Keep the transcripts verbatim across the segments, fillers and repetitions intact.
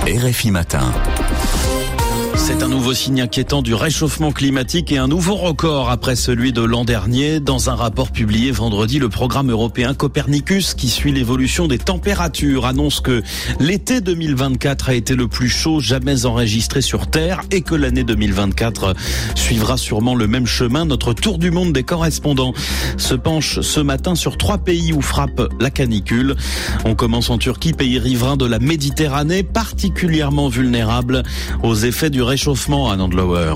R F I Matin. C'est un nouveau signe inquiétant du réchauffement climatique et un nouveau record après celui de l'an dernier. Dans un rapport publié vendredi, le programme européen Copernicus, qui suit l'évolution des températures, annonce que l'été deux mille vingt-quatre a été le plus chaud jamais enregistré sur Terre et que l'année deux mille vingt-quatre suivra sûrement le même chemin. Notre tour du monde des correspondants se penche ce matin sur trois pays où frappe la canicule. On commence en Turquie, pays riverain de la Méditerranée, particulièrement vulnérable aux effets du réchauffement à Nandlower.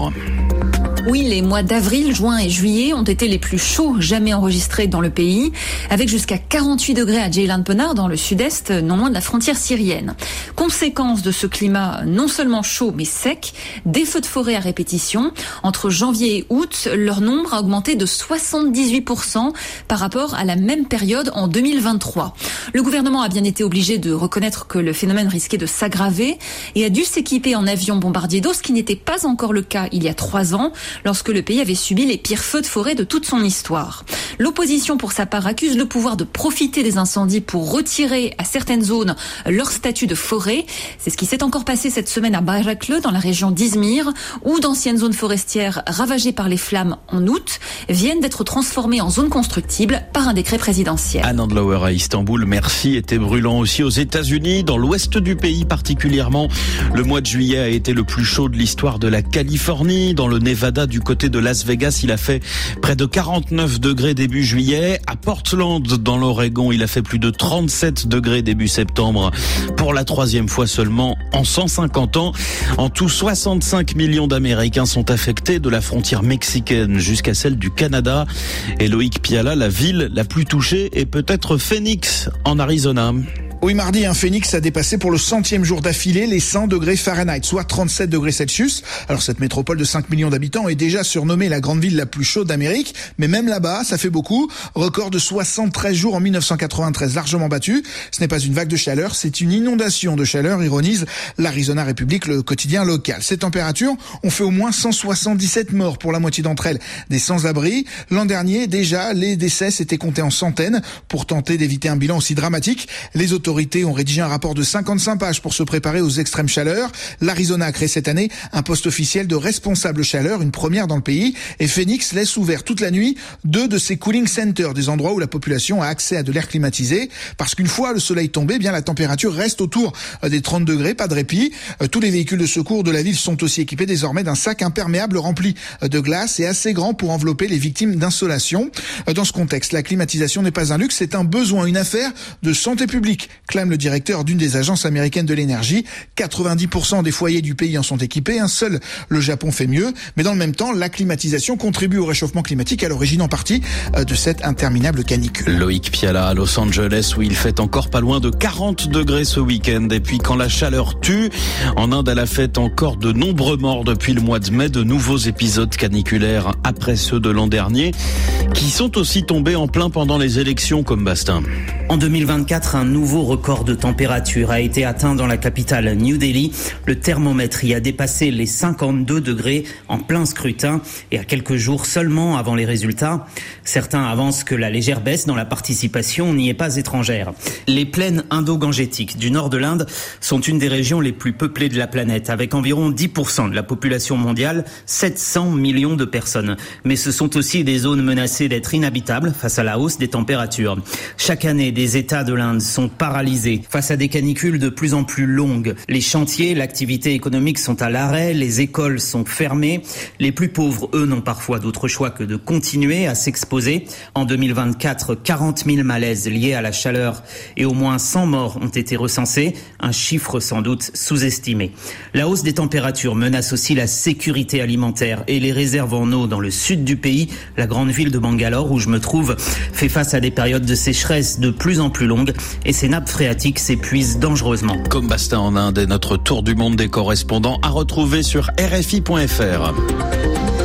Oui, les mois d'avril, juin et juillet ont été les plus chauds jamais enregistrés dans le pays, avec jusqu'à quarante-huit degrés à Ceylanpınar dans le sud-est, non loin de la frontière syrienne. Conséquence de ce climat non seulement chaud mais sec, des feux de forêt à répétition. Entre janvier et août, leur nombre a augmenté de soixante-dix-huit pour cent par rapport à la même période en deux mille vingt-trois. Le gouvernement a bien été obligé de reconnaître que le phénomène risquait de s'aggraver et a dû s'équiper en avions bombardiers d'eau, ce qui n'était pas encore le cas il y a trois ans, lorsque le pays avait subi les pires feux de forêt de toute son histoire. L'opposition, pour sa part, accuse le pouvoir de profiter des incendies pour retirer à certaines zones leur statut de forêt. C'est ce qui s'est encore passé cette semaine à Bayraklı, dans la région d'Izmir, où d'anciennes zones forestières ravagées par les flammes en août viennent d'être transformées en zones constructibles par un décret présidentiel. À Nandlower à Istanbul, merci, était brûlant aussi aux États-Unis, dans l'ouest du pays particulièrement. Le mois de juillet a été le plus chaud de l'histoire de la Californie. Dans le Nevada, du côté de Las Vegas, il a fait près de quarante-neuf degrés début juillet. À Portland, dans l'Oregon, il a fait plus de trente-sept degrés début septembre. Pour la troisième fois seulement en cent cinquante ans. En tout, soixante-cinq millions d'Américains sont affectés, de la frontière mexicaine jusqu'à celle du Canada. Et Loïc Piala, la ville la plus touchée est peut-être Phoenix, en Arizona. Oui, mardi, un Phoenix a dépassé pour le centième jour d'affilée les cent degrés Fahrenheit, soit trente-sept degrés Celsius. Alors cette métropole de cinq millions d'habitants est déjà surnommée la grande ville la plus chaude d'Amérique, mais même là-bas, ça fait beaucoup. Record de soixante-treize jours en mille neuf cent quatre-vingt-treize, largement battu. Ce n'est pas une vague de chaleur, c'est une inondation de chaleur, ironise l'Arizona Republic, le quotidien local. Ces températures ont fait au moins cent soixante-dix-sept morts, pour la moitié d'entre elles des sans-abri. L'an dernier, déjà, les décès s'étaient comptés en centaines. Pour tenter d'éviter un bilan aussi dramatique, les autorités Les autorités ont rédigé un rapport de cinquante-cinq pages pour se préparer aux extrêmes chaleurs. L'Arizona a créé cette année un poste officiel de responsable chaleur, une première dans le pays. Et Phoenix laisse ouvert toute la nuit deux de ses cooling centers, des endroits où la population a accès à de l'air climatisé. Parce qu'une fois le soleil tombé, eh bien la température reste autour des trente degrés, pas de répit. Tous les véhicules de secours de la ville sont aussi équipés désormais d'un sac imperméable rempli de glace et assez grand pour envelopper les victimes d'insolation. Dans ce contexte, la climatisation n'est pas un luxe, c'est un besoin, une affaire de santé publique, clame le directeur d'une des agences américaines de l'énergie. quatre-vingt-dix pour cent des foyers du pays en sont équipés, un seul le Japon fait mieux. Mais dans le même temps, la climatisation contribue au réchauffement climatique, à l'origine en partie de cette interminable canicule. Loïc Piala à Los Angeles, où il fait encore pas loin de quarante degrés ce week-end. Et puis quand la chaleur tue, en Inde, elle a fait encore de nombreux morts depuis le mois de mai, de nouveaux épisodes caniculaires après ceux de l'an dernier, qui sont aussi tombés en plein pendant les élections, comme Bastin. En deux mille vingt-quatre, un nouveau record de température a été atteint dans la capitale New Delhi. Le thermomètre y a dépassé les cinquante-deux degrés en plein scrutin et à quelques jours seulement avant les résultats. Certains avancent que la légère baisse dans la participation n'y est pas étrangère. Les plaines indo-gangetiques du nord de l'Inde sont une des régions les plus peuplées de la planète, avec environ dix pour cent de la population mondiale, sept cents millions de personnes. Mais ce sont aussi des zones menacées d'être inhabitables face à la hausse des températures. Chaque année, des États de l'Inde sont paralysés face à des canicules de plus en plus longues. Les chantiers, l'activité économique sont à l'arrêt, les écoles sont fermées. Les plus pauvres, eux, n'ont parfois d'autre choix que de continuer à s'exposer. En deux mille vingt-quatre, quarante mille malaises liés à la chaleur et au moins cent morts ont été recensés, un chiffre sans doute sous-estimé. La hausse des températures menace aussi la sécurité alimentaire et les réserves en eau dans le sud du pays. La grande ville de Bangalore, où je me trouve, fait face à des périodes de sécheresse de plus en plus longues et ses nappes phréatiques s'épuisent dangereusement. Comme Bastin en Inde et notre tour du monde des correspondants à retrouver sur R F I point F R.